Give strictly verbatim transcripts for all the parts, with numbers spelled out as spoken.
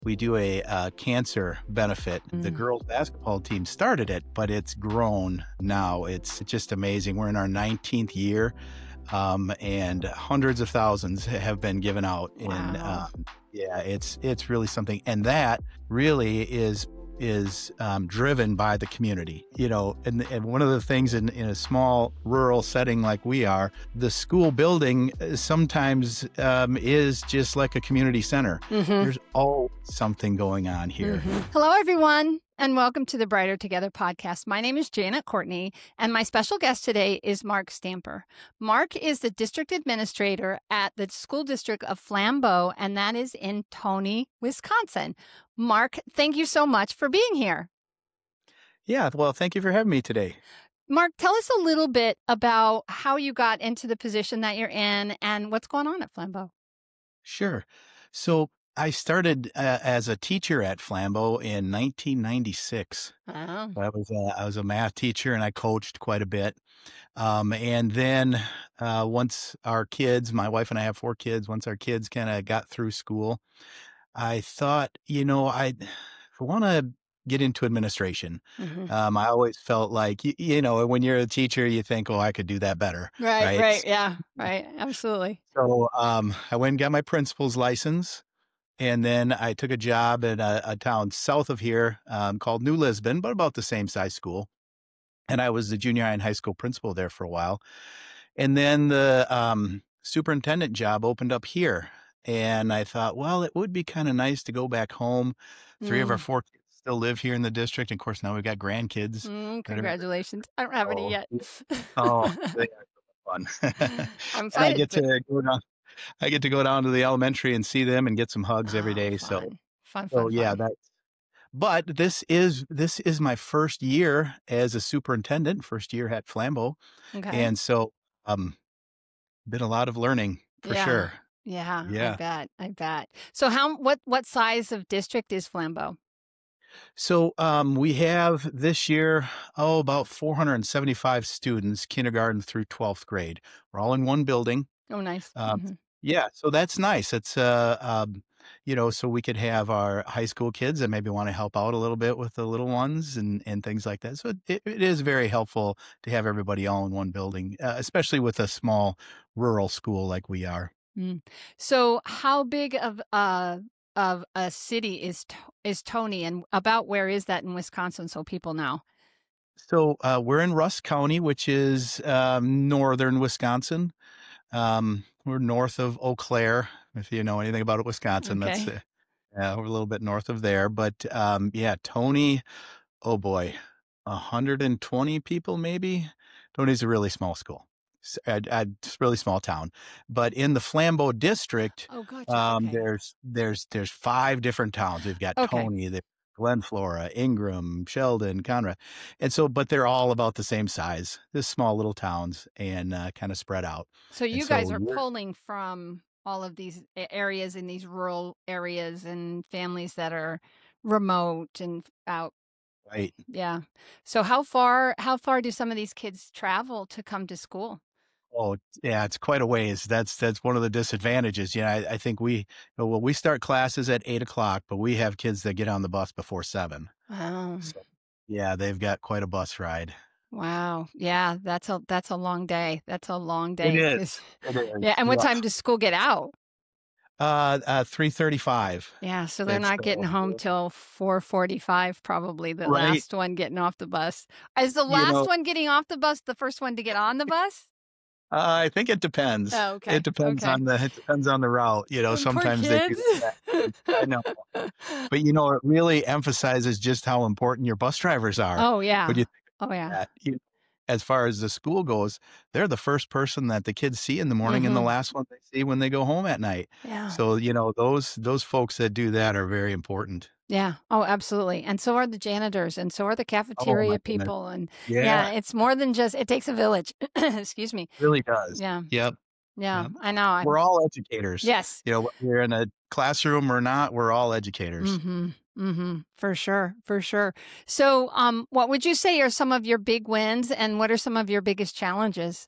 We do a uh, cancer benefit. The Mm. girls basketball team started it, but it's grown now. It's just amazing. We're in our nineteenth year, um, and hundreds of thousands have been given out. And Wow. um, yeah, it's it's really something. And that really is is um, driven by the community. You know, and, and one of the things in, in a small rural setting like we are, the school building uh, sometimes um, is just like a community center. Mhm. There's always something going on here. Mhm. Hello, everyone, and welcome to the Brighter Together podcast. My name is Janet Courtney, and my special guest today is Mark Stamper. Mark is the district administrator at the school district of Flambeau, and that is in Tony, Wisconsin. Mark, thank you so much for being here. Yeah, well, thank you for having me today. Mark, tell us a little bit about how you got into the position that you're in and what's going on at Flambeau. Sure. So I started uh, as a teacher at Flambeau in nineteen ninety-six. Oh. I was a, I was a math teacher and I coached quite a bit. Um, and then uh, once our kids, my wife and I have four kids, once our kids kind of got through school, I thought, you know, I want to get into administration. Mhm. Um, I always felt like, you, you know, when you're a teacher, you think, oh, I could do that better. Right, Right. right, yeah, right, absolutely. So um, I went and got my principal's license. And then I took a job in a, a town south of here um, called New Lisbon, but about the same size school. And I was the junior high and high school principal there for a while. And then the um, superintendent job opened up here. And I thought, well, it would be kind of nice to go back home. Three of our Mm. four kids still live here in the district. And of course, now we've got grandkids. Mm, that are- congratulations. I don't have any Oh, yet. oh, they are fun. I'm And I excited. get but- to go down. I get to go down to the elementary and see them and get some hugs every Oh, day. So, fun, fun, so fun, yeah, fun. that. But this is this is my first year as a superintendent, first year at Flambeau, Okay. and so um, been a lot of learning for Yeah. sure. Yeah, I Yeah. bet. I bet. So how what what size of district is Flambeau? So um, we have this year oh about four hundred seventy-five students, kindergarten through twelfth grade. We're all in one building. Oh, nice. Um, Mhm. yeah, so that's nice. It's uh, um, you know, so we could have our high school kids that maybe want to help out a little bit with the little ones and and things like that. So it, it is very helpful to have everybody all in one building, uh, especially with a small rural school like we are. Mm. So how big of uh of a city is To- is Tony, and about where is that in Wisconsin so people know? So uh, we're in Rusk County, which is um, northern Wisconsin. Um, we're north of Eau Claire, if you know anything about Wisconsin. That's Okay. uh, yeah, we're a little bit north of there. But um, yeah, Tony. Oh boy, one hundred twenty people maybe. Tony's a really small school. S- a- a- It's a really small town. But in the Flambeau district, Oh, gotcha. um, Okay. there's there's there's five different towns. We've got Okay. Tony, the Glen Flora, Ingram, Sheldon, Conrad, and so but they're all about the same size. Just small little towns and uh, kind of spread out. So And you so guys are we're pulling from all of these a- areas in these rural areas and families that are remote and out. right. Yeah. So how far how far do some of these kids travel to come to school? Oh, yeah, it's quite a ways. That's that's one of the disadvantages. Yeah, I, I think we well we start classes at eight o'clock, but we have kids that get on the bus before seven. Wow. So yeah, they've got quite a bus ride. Wow. Yeah, that's a that's a long day. That's a long It day. is. 'Cause- It is. yeah, and what Yeah. time does school get out? Uh, uh, three thirty-five. Yeah, so they're It's not getting uh, home till four forty-five probably, the right. last one getting off the bus. Is the You last know, one getting off the bus the first one to get on the bus? uh, I think it depends. Oh, okay. It depends Okay. on the it depends on the route. You know, Oh, poor sometimes they do kids. that. I know, but you know, it really emphasizes just how important your bus drivers are. Oh, When yeah. you Oh, yeah. that. You as far as the school goes, they're the first person that the kids see in the morning and the Mhm. last one they see when they go home at night. Yeah. So, you know, those those folks that do that are very important. Yeah. Oh, absolutely. And so are the janitors, and so are the Oh my cafeteria goodness. people. And Yeah, yeah, it's more than just, it takes a village. Excuse me. it really does. Yeah. Yep. Yeah. Yep. I know. I, We're all educators. yes. You know, whether you're in a classroom or not, we're all educators. Mm-hmm. Mm-hmm. For sure. For sure. So, um, what would you say are some of your big wins, and what are some of your biggest challenges?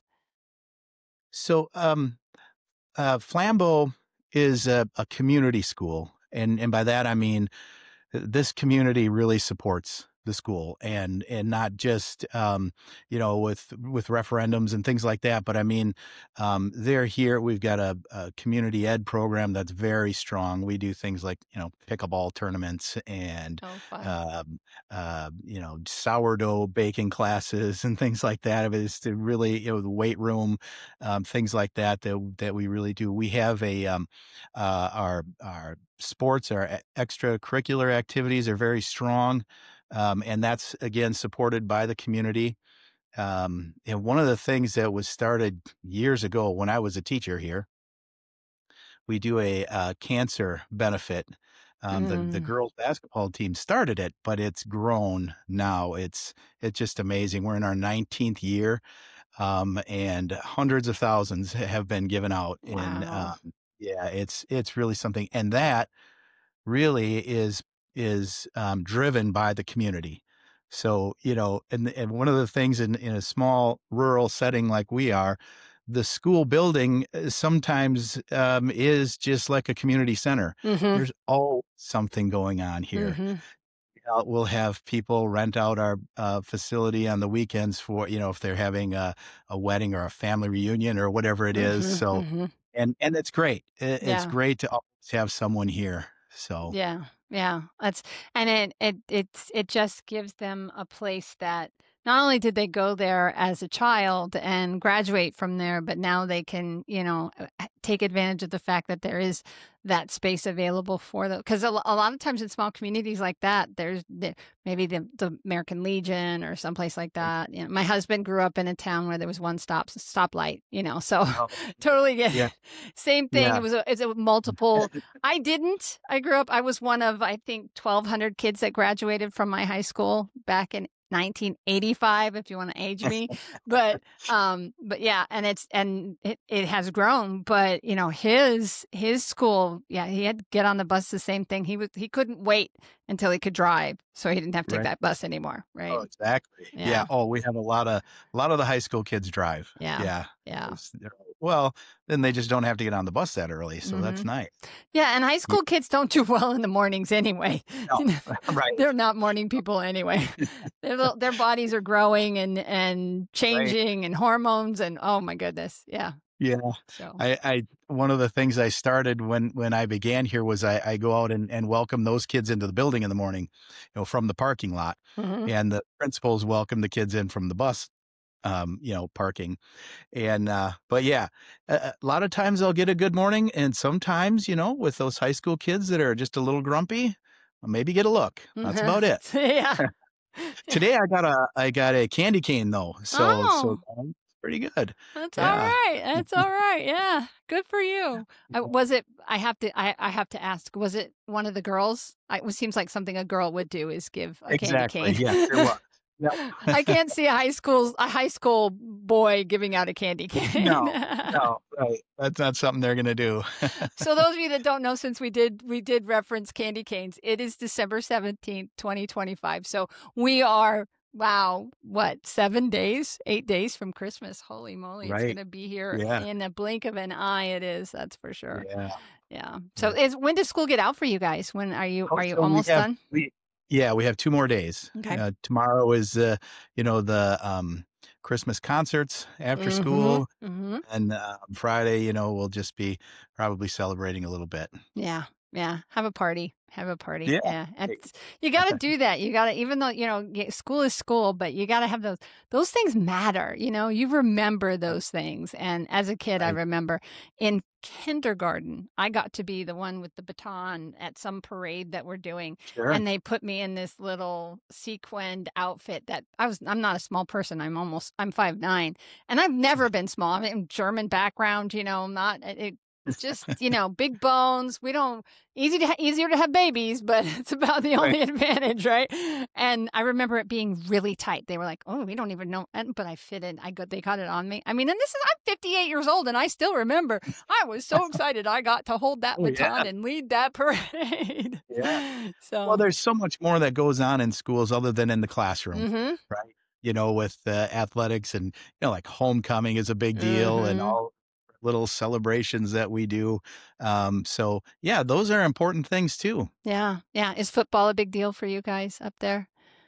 So, um, uh, Flambeau is a, a community school, And and by that I mean this community really supports the school, and and not just um, you know with with referendums and things like that, but I mean um, they're here. We've got a, a community ed program that's very strong. We do things like you know pickleball tournaments and Oh, fun. um, uh, you know sourdough baking classes and things like that. It's to really you know the weight room, um, things like that that that we really do. We have a um, uh, our our sports, our e- extracurricular activities are very strong. Um, and that's again supported by the community. Um, and one of the things that was started years ago when I was a teacher here, we do a uh, cancer benefit. Um, the the Mm. girls basketball team started it, but it's grown now. It's it's just amazing. We're in our nineteenth year, um, and hundreds of thousands have been given out. In Wow. um, yeah, it's it's really something, and that really is is um, driven by the community. So you know, and and one of the things in in a small rural setting like we are, the school building uh, sometimes um, is just like a community center. Mm-hmm. There's all something going on here. Mm-hmm. Uh, we'll have people rent out our uh, facility on the weekends for you know if they're having a, a wedding or a family reunion or whatever it is. Mm-hmm. So Mm-hmm. and and it's great. It, it's Yeah. great to always have someone here. So. Yeah, yeah. That's and it it it's it just gives them a place that not only did they go there as a child and graduate from there, but now they can, you know, uh, h- take advantage of the fact that there is that space available for them. Because a, lo- a lot of times in small communities like that, there's the, maybe the, the American Legion or someplace like that. You know, my husband grew up in a town where there was one stop stoplight. You know, so Oh, totally get yeah, it. Same thing. yeah. It was a, it's a multiple. I didn't. I grew up, I was one of, I think, twelve hundred kids that graduated from my high school back in nineteen eighty-five, if you want to age me. But, um, but yeah, and it's, and it, it has grown, but you know, his, his school, yeah, he had to get on the bus, the same thing. He was, he couldn't wait until he could drive. So he didn't have to take Right. that bus anymore. Oh, Right. exactly. Yeah. Yeah. Oh, we have a lot of a lot of the high school kids drive. Yeah. Yeah. Yeah. It's- they're- Well, then they just don't have to get on the bus that early, so that's Mhm. nice. Yeah. And high Yeah. school kids don't do well in the mornings anyway. No, You know, right. they're not morning people anyway. their, little- their bodies are growing and, and Right. changing and hormones and oh my goodness. Yeah. Yeah. So, I, I one of the things I started when when I began here was I, I go out and, and welcome those kids into the building in the morning, you know, from the parking lot, mhm. and the principals welcome the kids in from the bus, um, you know, parking. And uh, but yeah, a, a lot of times I'll get a good morning, and sometimes you know, with those high school kids that are just a little grumpy, I'll maybe get a look. That's about it. yeah. Today I got a I got a candy cane though, so so Oh, um, it's pretty good. that's all Yeah. right. That's all right. Yeah. Good for you. I, was it, I have to, I, I have to ask, was it one of the girls? I, it seems like something a girl would do is give a Exactly. candy cane. Yes, it was. Yep. I can't see a high school a high school boy giving out a candy cane. No, no, right. That's not something they're gonna do. So those of you that don't know, since we did we did reference candy canes, it is December seventeenth, twenty twenty-five. So we are wow, what, seven days, eight days from Christmas. Holy moly, it's Right. gonna be here Yeah. in a blink of an eye. It is, that's for sure. Yeah. Yeah. So is when does school get out for you guys? When are you Oh, are you so we almost have done? we yeah, we have two more days. Okay. Uh, tomorrow is uh, you know, the um Christmas concerts after Mm-hmm. school, Mm-hmm. and uh, Friday, you know, we'll just be probably celebrating a little bit. Yeah. Yeah. Have a party. Have a party. Yeah. Yeah. Right. It's, you got to do that. You got to, even though, you know, y- school is school, but you got to have those, those things matter. You know, you remember those things. And as a kid, I Right. remember in kindergarten, I got to be the one with the baton at some parade that we're doing. Sure. And they put me in this little sequined outfit that I was, I'm not a small person. I'm almost, I'm five nine, and I've never been small. I'm in German background, you know, not, it, it's just, you know, big bones. We don't, easy to ha- easier to have babies, but it's about the only Right. advantage, right? And I remember it being really tight. They were like, "Oh, we don't even know," and, but I fit in. I got they got it on me. I mean, and this is I'm fifty-eight years old, and I still remember. I was so excited I got to hold that Oh, baton yeah. and lead that parade. Yeah. So, Well, there's so much more that goes on in schools other than in the classroom, mm-hmm, right? You know, with uh, athletics and you know, like homecoming is a big deal, and mm-hmm. all little celebrations that we do. Um, so yeah, those are important things too. Yeah. Yeah. Is football a big deal for you guys up there?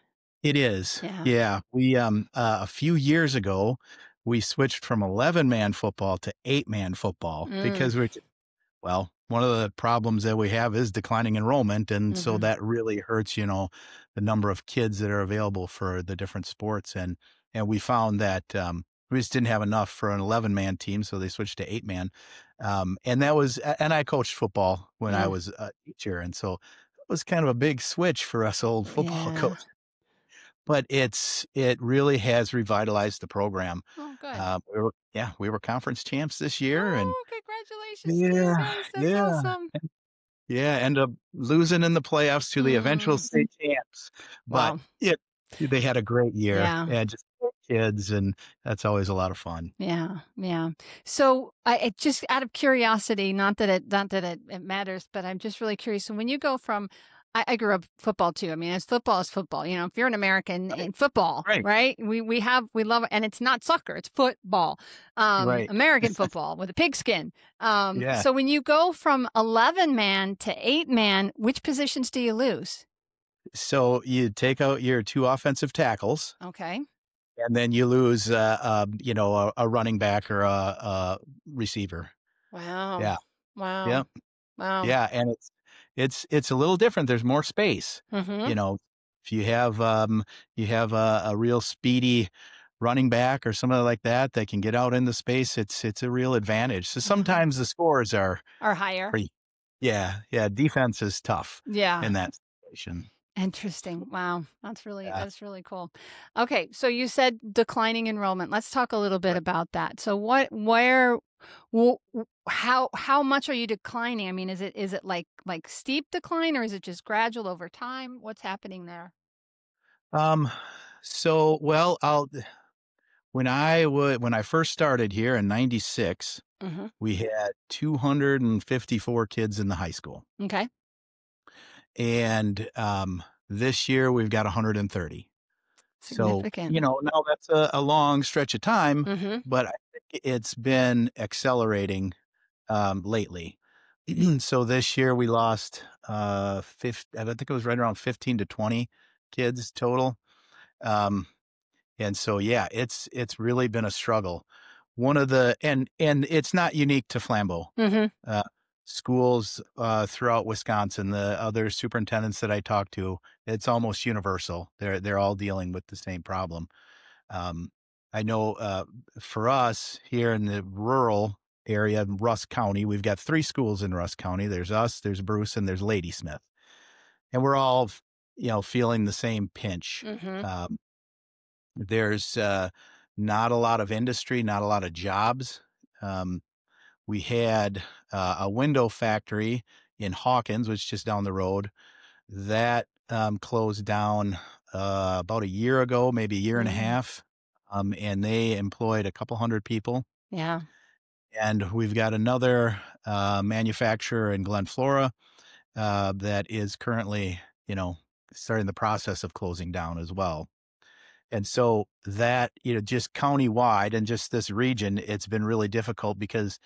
It is. Yeah. Yeah. We, um, uh, a few years ago, we switched from eleven man football to eight man football Mm. because we're, well, one of the problems that we have is declining enrollment. And so Mm-hmm. that really hurts, you know, the number of kids that are available for the different sports. And, and we found that, um, we just didn't have enough for an eleven man team. So they switched to eight man. Um, and that was, and I coached football when I Mm. was a teacher. And so it was kind of a big switch for us old football Yeah. coaches. But it's it really has revitalized the program. Oh, good. Uh, we were yeah, we were conference champs this year, and Oh, congratulations to you yeah, guys. That's yeah, awesome. yeah, end up losing in the playoffs to the eventual Mm. state champs. But Wow. it they had a great year, Yeah. and just kids, and that's always a lot of fun. Yeah, yeah. So, I it just out of curiosity, not that it not that it, it matters, but I'm just really curious. So, when you go from, I, I grew up football too. I mean, as football is football. You know, if you're an American Right, in football, right, right? We we have we love it, and it's not soccer; it's football, um, right. American football with a pigskin. Um, Yeah. so, when you go from eleven man to eight man, which positions do you lose? So you take out your two offensive tackles, Okay. and then you lose, uh, uh, you know, a, a running back or a, a receiver. Wow. Yeah. Wow. Yeah. Wow. Yeah, and it's it's it's a little different. There's more space. Mm-hmm. You know, if you have um you have a, a real speedy running back or somebody like that that can get out in the space, it's it's a real advantage. So Mm-hmm. sometimes the scores are Or higher. pretty yeah, yeah, defense is tough Yeah. in that situation. Interesting. Wow. That's really Yeah. that's really cool. Okay, so you said declining enrollment. Let's talk a little bit Right. about that. So what where wh- wh- how how much are you declining? I mean, is it is it like like steep decline or is it just gradual over time? What's happening there? Um so well, I'll when I would when I first started here in ninety-six, Mhm. we had two hundred fifty-four kids in the high school. Okay. And um, this year we've got one hundred thirty. So, Significant. you know, now that's a, a long stretch of time, Mhm. but I think it's been accelerating um, lately. So this year we lost, uh, fifty, I think it was right around fifteen to twenty kids total. Um, and so, yeah, it's it's really been a struggle. One of the and and it's not unique to Flambeau. Mhm. Uh, schools uh, throughout Wisconsin, the other superintendents that I talk to, it's almost universal. They're they're all dealing with the same problem. Um, I know uh, for us here in the rural area, in Russ County, we've got three schools in Russ County. There's us, there's Bruce, and there's Ladysmith, and we're all you know feeling the same pinch. Mhm. Um, there's uh, not a lot of industry, not a lot of jobs. Um, we had uh, a window factory in Hawkins, which is just down the road. That um, closed down uh, about a year ago, maybe a year and a Mm. half, um, and they employed a couple hundred people. Yeah. And we've got another uh, manufacturer in Glen Flora uh, that is currently, you know, starting the process of closing down as well. And so that, you know, just countywide and just this region, it's been really difficult because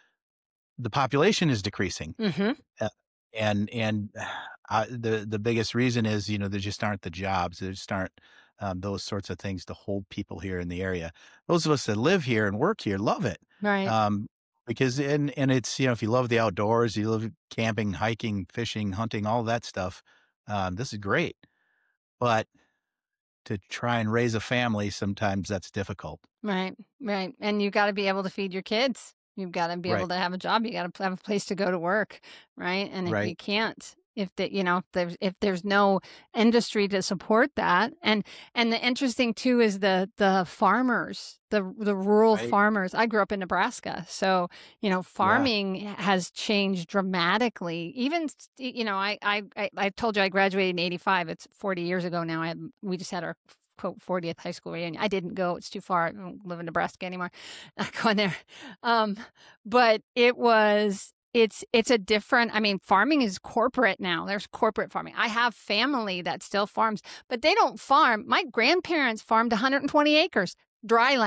the population is decreasing. Mhm. Uh, and and uh, the the biggest reason is, you know, there just aren't the jobs. There just aren't um, those sorts of things to hold people here in the area. Those of us that live here and work here love it. Right. Um, because and and it's, you know, if you love the outdoors, you love camping, hiking, fishing, hunting, all that stuff, um, this is great. But to try and raise a family, sometimes that's difficult. Right, right. And you got to be able to feed your kids. You've got to be able Right, to have a job. You got to have a place to go to work, right? And if you right, can't, if the, you know, if there's if there's no industry to support that, and and the interesting too is the the farmers, the the rural right. farmers. I grew up in Nebraska, so you know, Yeah, farming has changed dramatically. Even s- you know, I I I I told you I graduated in eighty-five. It's forty years ago now. I had, we just had our quote fortieth high school reunion. I didn't go. It's too far. I don't live in Nebraska anymore. Not going there. Um, but it was it's it's a different, I mean, farming is corporate now. There's corporate farming. I have family that still farms, but they don't farm. My grandparents farmed one hundred twenty acres, dry yeah, land.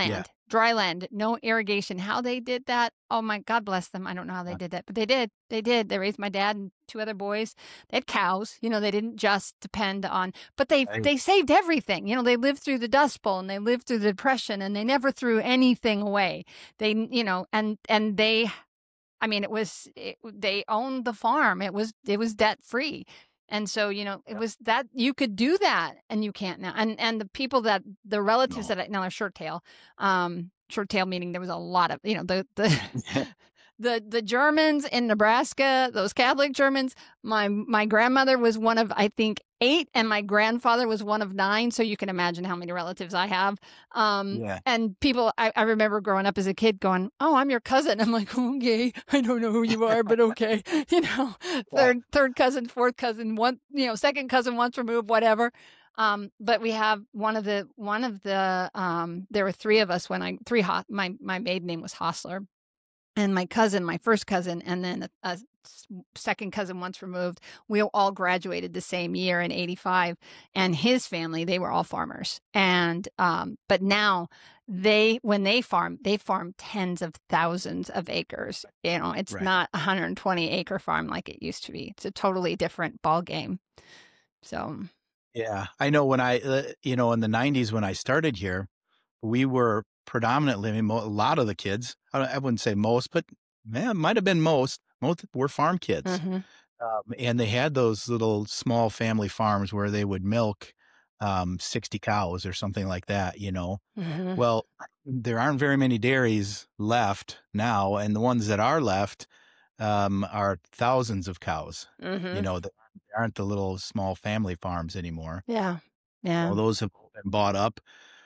dry land, no irrigation. How they did that, oh my God bless them. I don't know how they Uh, did that, but they did. They did. They raised my dad and two other boys. They had cows. You know, they didn't just depend on, but they I, they saved everything. You know, they lived through the Dust Bowl and they lived through the Depression and they never threw anything away. They, you know, and and they, I mean, it was it, they owned the farm. It was it was debt free. And so, you know, it was that you could do that and you can't now. And and the people that the relatives no. that I now are short tail, um, short tail meaning there was a lot of, you know, the the the the Germans in Nebraska, those Catholic Germans. My my grandmother was one of, I think, eight, and my grandfather was one of nine. So you can imagine how many relatives I have. Um, Yeah. and people, I, I remember growing up as a kid going, "Oh, I'm your cousin." I'm like, "Okay, I don't know who you are, but okay." You know, third third cousin, fourth cousin, one, you know, second cousin once removed, whatever. Um, but we have one of the one of the um, there were three of us when I three hot my my maiden name was Hostler, and my cousin, my first cousin, and then a, a second cousin once removed. We all graduated the same year in eighty-five, and his family, they were all farmers. And um, but now they, when they farm, they farm tens of thousands of acres. You know, it's Right. not a one hundred twenty acre farm like it used to be. It's a totally different ball game. So Yeah. I know when I, uh, you know, in the nineties when I started here, we were predominantly, I mean, mo- a lot of the kids, I, I wouldn't say most, but man, it might have been most, most were farm kids. mhm. Um, and they had those little small family farms where they would milk um, sixty cows or something like that, you know. Mhm. Well, there aren't very many dairies left now, and the ones that are left um, are thousands of cows. You Mhm. know, that aren't the little small family farms anymore. Yeah. Yeah. Well, those have been bought up,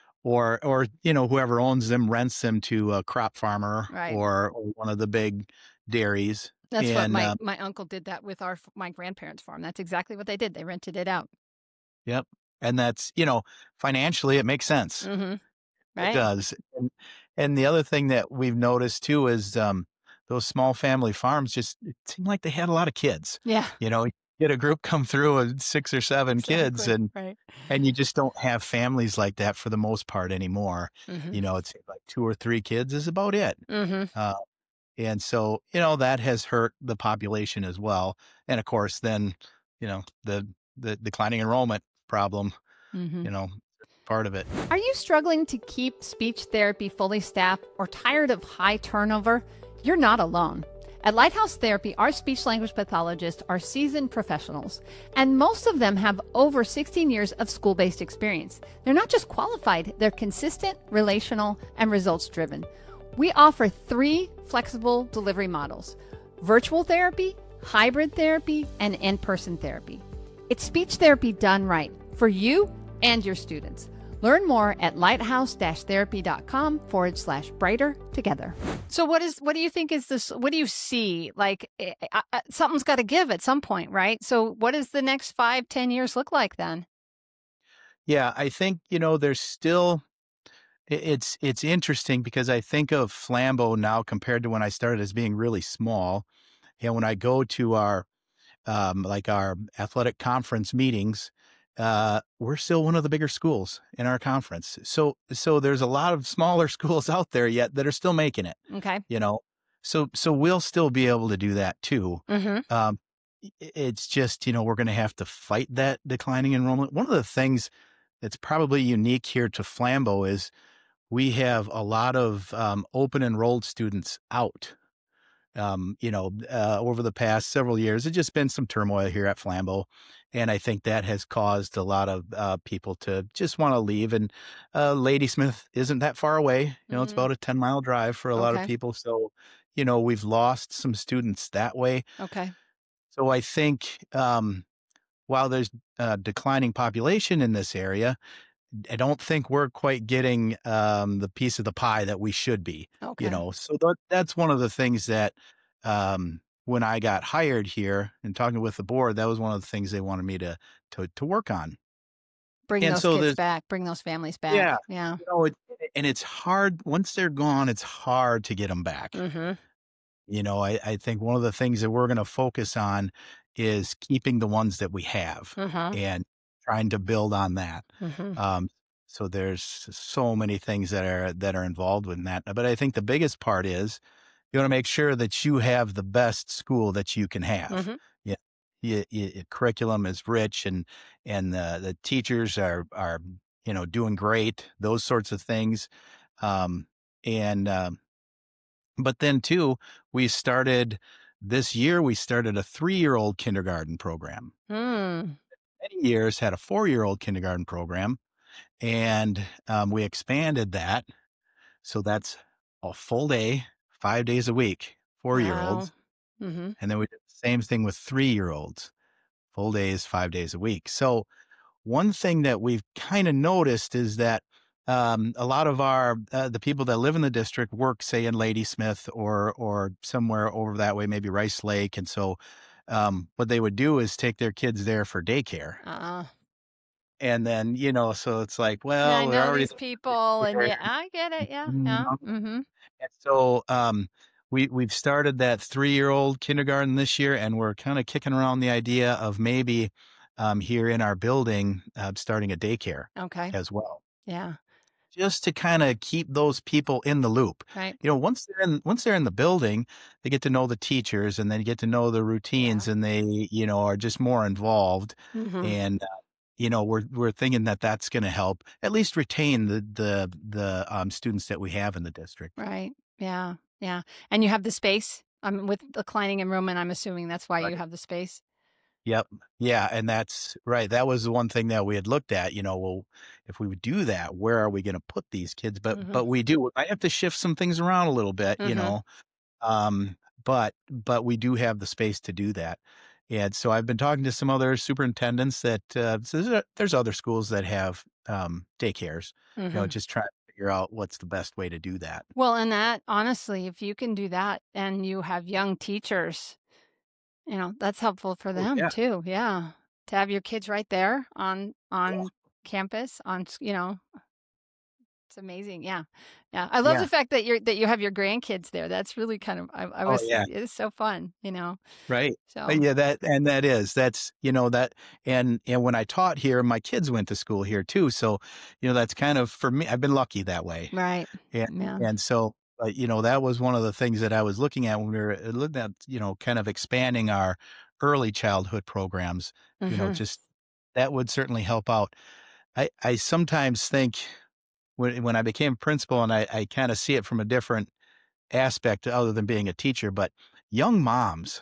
or or you know, whoever owns them rents them to a crop farmer Right. or, or one of the big dairies. That's what And my uh, my uncle did that with our my grandparents' farm. That's exactly what they did. They rented it out. yep, and that's, you know, financially it makes sense. Mhm. It Right? does. And and the other thing that we've noticed too is um, those small family farms just it seemed like they had a lot of kids. Yeah. You know, you get a group come through with six or seven kids, Exactly. and Right. and you just don't have families like that for the most part anymore. Mhm. You know, it's like two or three kids is about it. Mhm. Uh, and so, you know, that has hurt the population as well. And of course, then, you know, the the declining enrollment problem, Mhm. you know, part of it. Are you struggling to keep speech therapy fully staffed or tired of high turnover? You're not alone. At Lighthouse Therapy, our speech language pathologists are seasoned professionals, and most of them have over sixteen years of school based experience. They're not just qualified, they're consistent, relational, and results driven. We offer three flexible delivery models: virtual therapy, hybrid therapy, and in person therapy. It's speech therapy done right for you and your students. Learn more at lighthouse-therapy.com forward slash brighter together. So what is, what do you think is this, what do you see? Like uh, uh, something's got to give at some point, right? So what does the next five, ten years look like then? Yeah, I think, you know, there's still i- it's it's interesting because I think of Flambeau now compared to when I started as being really small. And when I go to our um, like our athletic conference meetings, uh, we're still one of the bigger schools in our conference. So, so there's a lot of smaller schools out there yet that are still making it, Okay. you know? So, so we'll still be able to do that too. Mm-hmm. Um, i- it's just, you know, we're going to have to fight that declining enrollment. One of the things that's probably unique here to Flambeau is we have a lot of um, open enrolled students out um, you know, uh, over the past several years. It's just been some turmoil here at Flambeau. And I think that has caused a lot of uh, people to just want to leave. And uh, Ladysmith isn't that far away. You know, it's Mm-hmm. about a ten mile drive for a lot of Okay. people. So, you know, we've lost some students that way. Okay. So I think um, while there's a declining population in this area, I don't think we're quite getting um, the piece of the pie that we should be, you Okay. know. So that, that's one of the things that um, when I got hired here and talking with the board, that was one of the things they wanted me to to to work on. Bring And those so kids there's back. Bring those families back. yeah, Yeah. you know, it, and it's hard once they're gone. It's hard to get them back. Mm-hmm. You know, I, I think one of the things that we're going to focus on is keeping the ones that we have Mm-hmm. and trying to build on that. Mm-hmm. Um, So there's so many things that are that are involved with that. But I think the biggest part is you want to make sure that you have the best school that you can have. Hmm. Yeah, y- y- y- curriculum is rich, and and the the teachers are are you know doing great. Those sorts of things, um, and um, but then too, we started this year. We started a three year old kindergarten program. Mm. Many years had a four year old kindergarten program, and um, we expanded that. So that's a full day, five days a week, Wow. four-year-olds, Hmm. and then we did the same thing with three-year-olds, full days, five days a week. So one thing that we've kinda noticed is that, um, a lot of our uh, the people that live in the district work, say, in Ladysmith or or somewhere over that way, maybe Rice Lake, and so, um, what they would do is take their kids there for daycare. Uh, And then, you know, so it's like, and I well, we're know already these people, and there. yeah, I get it. Yeah, Mhm. yeah. Hmm. And so, um, we we've started that three-year-old kindergarten this year, and we're kinda kicking around the idea of maybe, um, here in our building, uh, starting a daycare Okay. as well, Yeah. just to kinda keep those people in the loop. Right. You know, once they're in once they're in the building, they get to know the teachers, and they get to know the Yeah. routines, and they, you know, are just more involved, Hmm. and, uh, you know, we're we're thinking that that's gonna help at least retain the the the, um, students that we have in the district. Right. Yeah. Yeah. And you have the space. Um, with declining in room, and I'm assuming that's why you have the space. Yep. Yeah, and that's right, that was the one thing that we had looked at, you know, well, if we would do that, where are we gonna put these kids? But Hmm. but we do. I have to shift some things around a little bit, you Hmm. know, um, but but we do have the space to do that. And so I've been talking to some other superintendents that, uh, so there's there's other schools that have, um, daycares, you know, Hmm. just trying to figure out what's the best way to do that. Well, and that honestly, if you can do that and you have young teachers, you know, that's helpful for Oh, them yeah. too. Yeah. To have your kids right there on Yeah. on campus, on s- you know, it's amazing. Yeah. Yeah. I love the Yeah. fact that you're that you have your grandkids there. That's really kind of I, I Oh, was yeah. it's so fun, you know. Right. Uh, So yeah, that and that is that's, you know, that and and when I taught here, my kids went to school here too, so, you know, that's kind of for me, I've been lucky that way. right. And Yeah. and so, uh, you know, that was one of the things that I was looking at when we were uh, looking at, you know, kind of expanding our early childhood programs, you know, Hmm. just that would certainly help out. I I sometimes think when when I became principal and I I kinda see it from a different aspect other than being a teacher, but young moms,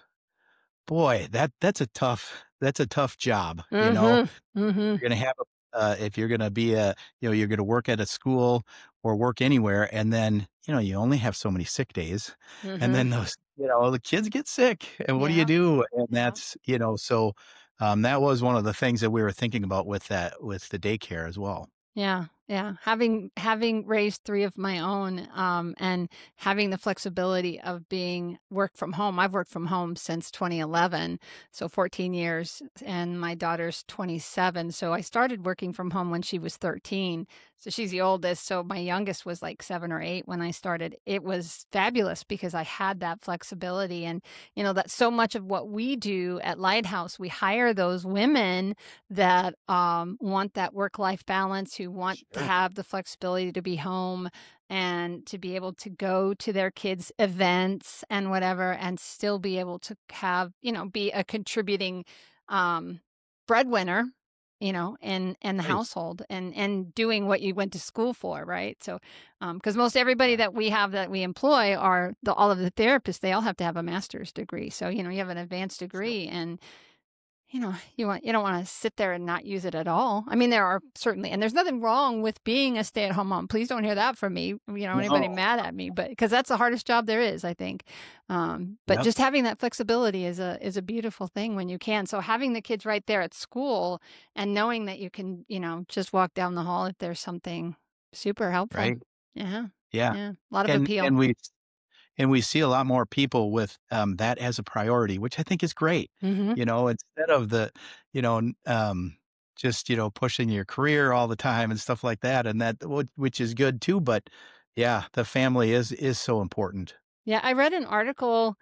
boy, that that's a tough that's a tough job, you know? Hmm. Hmm. You're gonna have a uh, if you're gonna be a you know, you're gonna work at a school or work anywhere, and then, you know, you only have so many sick days, and Hmm. then those you know, the kids get sick, and what do you Yeah. do? And Yeah. that's you know, so, um, that was one of the things that we were thinking about with that with the daycare as well. Yeah, yeah. Having having raised three of my own, um, and having the flexibility of being work from home. I've worked from home since twenty eleven, so fourteen years, and my daughter's twenty-seven. So I started working from home when she was thirteen. So she's the oldest. So my youngest was like seven or eight when I started. It was fabulous because I had that flexibility, and you know that so much of what we do at Lighthouse, we hire those women that um, want that work life balance, who want to Sure. have the flexibility to be home and to be able to go to their kids' events and whatever, and still be able to have, you know, be a contributing um, breadwinner, you know, in in the Right. household, and and doing what you went to school for, right? So, because most everybody Yeah. that we have that we employ are the all of the therapists, they all have to have a master's degree. So, you know, you have an advanced Sure. degree, and you know, you want you don't wanna sit there and not use it at all. I mean, there are certainly, and there's nothing wrong with being a stay-at-home mom. Please don't hear that from me, you know, anybody No. mad at me, but because that's the hardest job there is, I think. Um, but Yep. just having that flexibility is a is a beautiful thing when you can. So having the kids right there at school and knowing that you can, you know, just walk down the hall if there's something super helpful. Right. Yeah. Yeah. Yeah. A lot of And appeal. and we And we see a lot more people with, um, that as a priority, which I think is great. Mhm. You know, instead of the, you know, n um, just, you know, pushing your career all the time and stuff like that, and that wh which is good too, but yeah, the family is is so important. Yeah, I read an article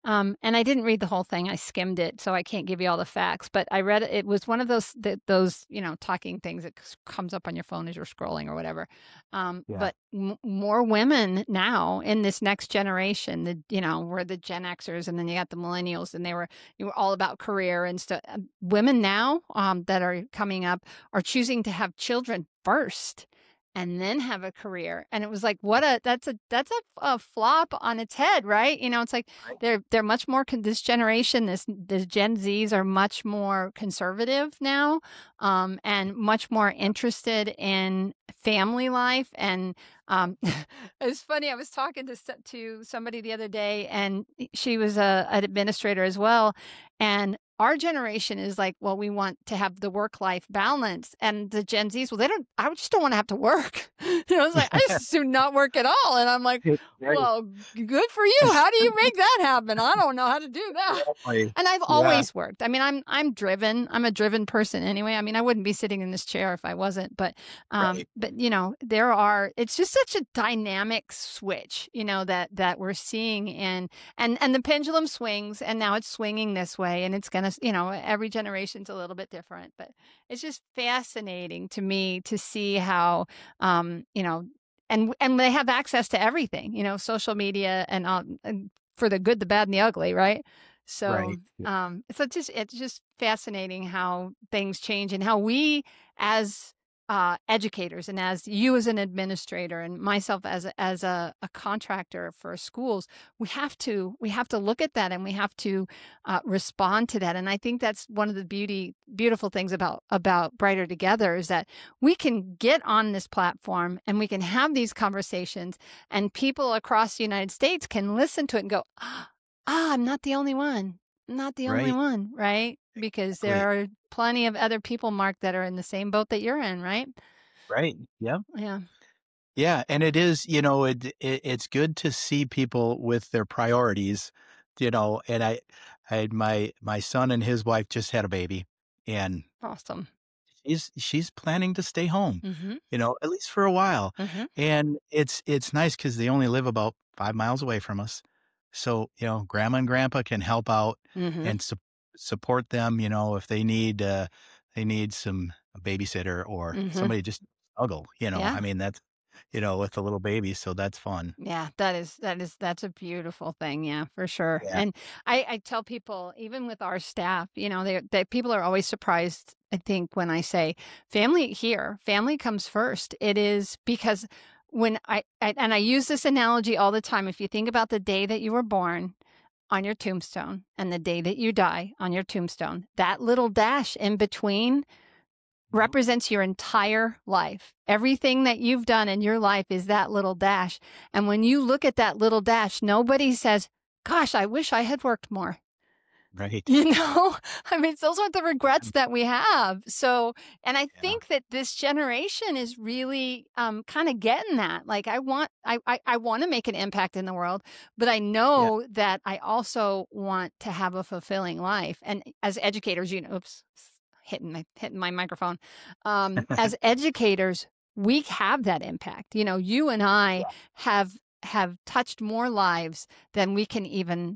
Um, and I didn't read the whole thing. I skimmed it, so I can't give you all the facts. But I read it. It was one of those th- those you know talking things that c- comes up on your phone as you're scrolling or whatever. Um, Yeah. but m- more women now in this next generation. The you know we're the Gen Xers, and then you got the millennials, and they were you were all about career and stuff. Women now um, that are coming up are choosing to have children first and then have a career. And it was like, what a that's a that's a, a flop on its head, right? You know, it's like Right. they're they're much more con- this generation, this this Gen Zs are much more conservative now, um, and much more interested in family life. And um, it's funny. I was talking to to somebody the other day, and she was a an administrator as well, and our generation is like, well, we want to have the work-life balance. And the Gen Zs, well, they don't, I just don't want to have to work. You know, it's like, I just do not work at all. And I'm like, Right. well, good for you. How do you make that happen? I don't know how to do that. Exactly. And I've Yeah. always worked. I mean, I'm, I'm driven. I'm a driven person anyway. I mean, I wouldn't be sitting in this chair if I wasn't, but, um, Right. but you know, there are, it's just such a dynamic switch, you know, that, that we're seeing in, and, and the pendulum swings, and now it's swinging this way, and it's going to, you know, every generation's a little bit different, but it's just fascinating to me to see how, um, you know, and, and they have access to everything, you know, social media and, um, and for the good, the bad, and the ugly. Right. So, Right. um, so it's just, it's just fascinating how things change and how we as, uh, educators, and as you as an administrator, and myself as a, as a, a contractor for schools, we have to we have to look at that, and we have to uh, respond to that. And I think that's one of the beauty beautiful things about about Brighter Together, is that we can get on this platform and we can have these conversations, and people across the United States can listen to it and go, ah, I'm not the only one. I'm not the only Right. one, right? Because Exactly. there are plenty of other people, Mark, that are in the same boat that you're in, right? Right. Yeah. Yeah. Yeah, and it is, you know, it, it it's good to see people with their priorities, you know, and I I had my my son and his wife just had a baby, and Awesome. she's she's planning to stay home, Mm-hmm. you know, at least for a while. Mm-hmm. And it's it's nice because they only live about five miles away from us. So, you know, grandma and grandpa can help out Mm-hmm. and sup support them, you know, if they need uh they need some a babysitter or Mm-hmm. somebody just snuggle, you know. Yeah. I mean, that's you know, with a little baby, so that's fun. Yeah, that is that is that's a beautiful thing. Yeah, for sure. Yeah. And I, I tell people, even with our staff, you know, they they people are always surprised, I think, when I say family here, family comes first. It is because when I, I and I use this analogy all the time. If you think about the day that you were born on your tombstone and the day that you die on your tombstone, that little dash in between represents your entire life. Everything that you've done in your life is that little dash. And when you look at that little dash, nobody says, gosh, I wish I had worked more. Right. You know, I mean, those are the regrets that we have. So, and I Yeah. think that this generation is really um, kind of getting that. Like, I want, I, I, I want to make an impact in the world, but I Yeah. know that I also want to have a fulfilling life. And as educators, you know, oops, hitting my hitting my microphone. Um, as educators, we have that impact. You know, you and I Yeah. have have touched more lives than we can even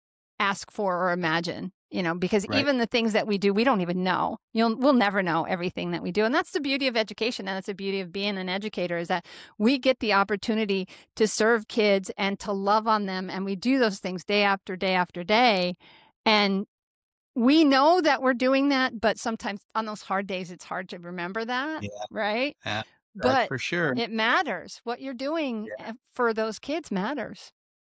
ask for or imagine, you know, because Right. even the things that we do, we don't even know. You'll, we'll never know everything that we do. And that's the beauty of education. And that's the beauty of being an educator, is that we get the opportunity to serve kids and to love on them. And we do those things day after day after day. And we know that we're doing that, but sometimes on those hard days, it's hard to remember that, Yeah. right? Yeah. That's But for sure. it matters. What you're doing Yeah. uh, for those kids matters.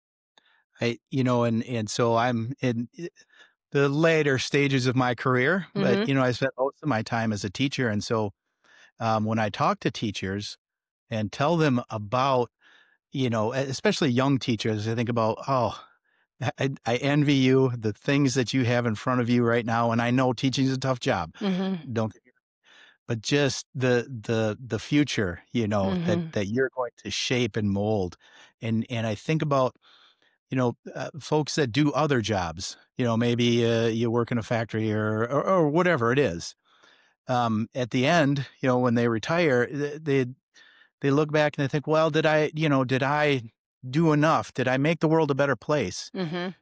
I you know, and and so I'm in i the later stages of my career, but, Mm-hmm. you know, I spent most of my time as a teacher, and so, um, when I talk to teachers and tell them about, you know, e especially young teachers, I think about, "Oh, I I I envy you, the things that you have in front of you right now," and I know teaching is a tough job. Mm-hmm. Don't get me but just the the the future, you know, that Mm-hmm. that you're going to shape and mold, and and I think about, you know, uh, folks that do other jobs, you know, maybe, uh, you work in a factory or or or whatever it is. Um, at the end, you know, when they retire, th they they look back and they think, "Well, did I you know, did I do enough? Did I make the world a better place?" Mm-hmm.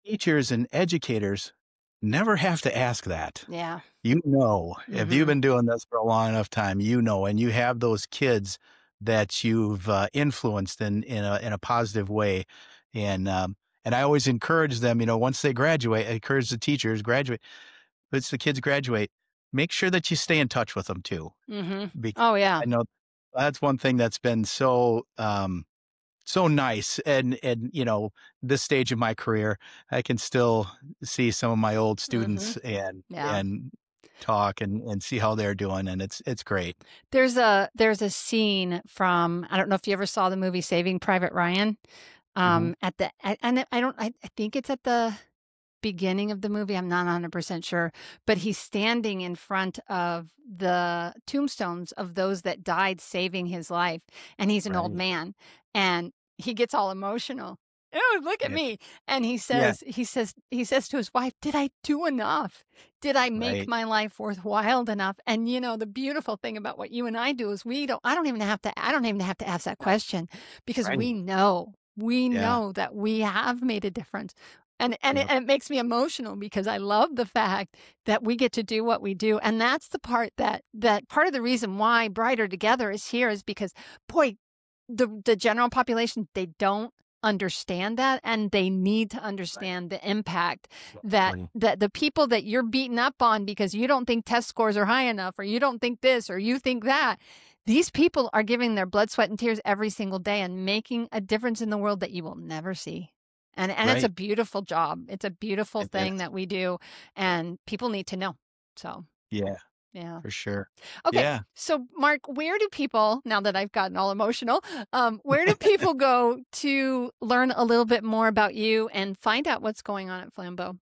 teachers and educators never have to ask that. Yeah. You know, if you've Mhm. been doing this for a long enough time, you know, and you have those kids that you've uh, influenced in in a in a positive way, and um, and I always encourage them. You know, once they graduate, I encourage the teachers graduate. Once the kids graduate, make sure that you stay in touch with them too, Mhm. because Oh, yeah. I know that's one thing that's been so um, so nice. And and you know, this stage of my career, I can still see some of my old Mhm. students and Yeah. and talk and and see how they're doing, and it's it's great. There's a there's a scene from I don't know if you ever saw the movie Saving Private Ryan. Mhm. Um, at the I and I don't I I think it's at the beginning of the movie, I'm not one hundred percent sure, but he's standing in front of the tombstones of those that died saving his life, and he's an old Right. man, and he gets all emotional. "Oh, look at Yeah. me." And he Yeah. says he says he says to his wife, "Did I do enough? Did I make Right. my life worthwhile enough?" And, you know, the beautiful thing about what you and I do is we don't I don't even have to I don't even have to ask that question because Right. we know. We Yeah. know that we have made a difference. And and it Yep. and it makes me emotional because I love the fact that we get to do what we do, and that's the part that that part of the reason why Brighter Together is here is because, boy, the the general population, they don't understand that, and they need to Right. understand the impact that Exactly. that the people that you're beating up on because you don't think test scores are high enough, or you don't think this, or you think that, these people are giving their blood, sweat, and tears every single day and making a difference in the world that you will never see. And and it's a Right. beautiful job. It's a beautiful It thing is. that we do, and people need to know. So, Yeah, yeah. for sure. Okay, Yeah. so Mark, where do people, now that I've gotten all emotional, um, where do people go to learn a little bit more about you and find out what's going on at Flambeau?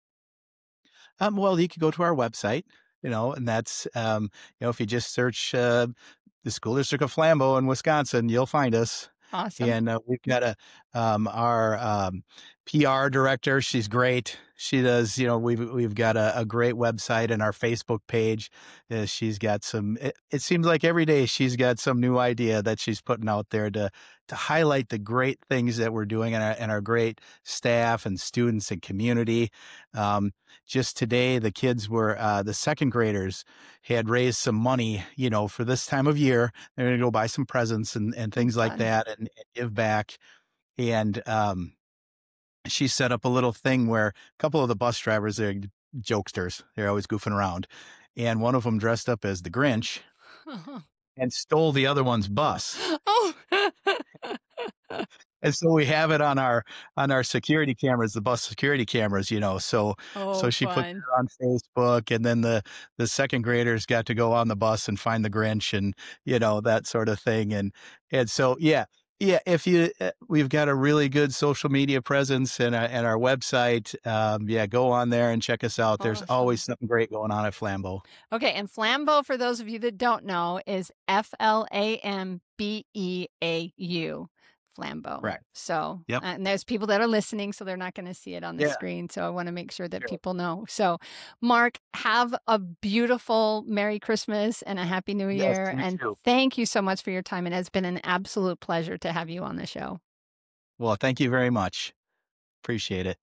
Um, well, you could go to our website, you know, and that's, um, you know, if you just search uh, the School District of Flambeau in Wisconsin, you'll find us. Awesome. And uh, we've got a um, our um, P R director. She's great. She does, you know, we've we've got a, a great website and our Facebook page. Uh, she's got some. It, it seems like every day she's got some new idea that she's putting out there to to highlight the great things that we're doing and our and our great staff and students and community. Um, just today, the kids were uh, the second graders had raised some money, you know, for this time of year. They're going to go buy some presents and, and Oh, things like fun. that and, and give back. And um, she set up a little thing where a couple of the bus drivers, they're jokesters. They're always goofing around. And one of them dressed up as the Grinch and stole the other one's bus. Oh. And so we have it on our on our security cameras, the bus security cameras, you know. So Oh, so she put fun. that on Facebook, and then the the second graders got to go on the bus and find the Grinch, and you know that sort of thing. And and so yeah, yeah. If you, uh, we've got a really good social media presence and and our website. Um, yeah, go on there and check us out. There's always Awesome. something great going on at Flambeau. Okay, and Flambeau, for those of you that don't know, is F L A M B E A U, Flambeau. Correct. So, Yep. uh, and there's people that are listening, so they're not going to see it on the Yeah. screen. So I want to make sure that Sure. people know. So, Mark, have a beautiful Merry Christmas and a Happy New Yes. Year. You And too. thank you so much for your time. It has been an absolute pleasure to have you on the show. Well, thank you very much. Appreciate it.